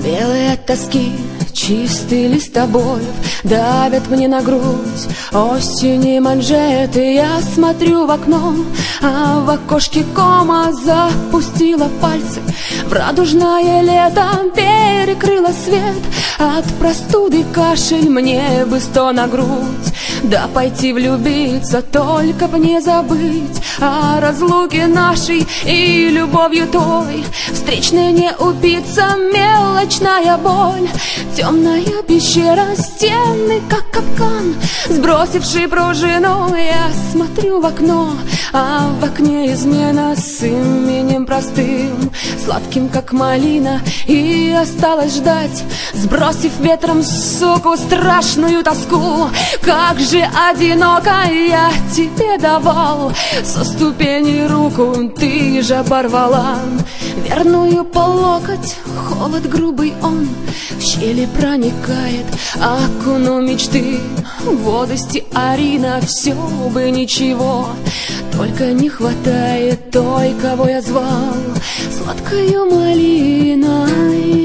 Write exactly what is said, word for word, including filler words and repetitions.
Белые тоски, чистый лист обоев давят мне на грудь осенние манжеты. Я смотрю в окно, а в окошке кома запустила пальцы в радужное лето, перекрыла свет. От простуды кашель, мне бы сто на грудь, да пойти влюбиться, только б не забыть о разлуке нашей и любовью той. Встречной не убиться, мелочная боль, темная пещера, стены как капкан, сбросивший пружину. Я смотрю в окно, а в окне измена с именем простым, сладким как малина, и осталось ждать, сбросив ветром суку страшную тоску. Как же одиноко я тебе давал со ступени руку, ты же оборвала верную по локоть. Холод грубый он в щели проникает, окунул мечты в воды стеарина. Все бы ничего, только не хватает той, кого я звал сладкою малиной.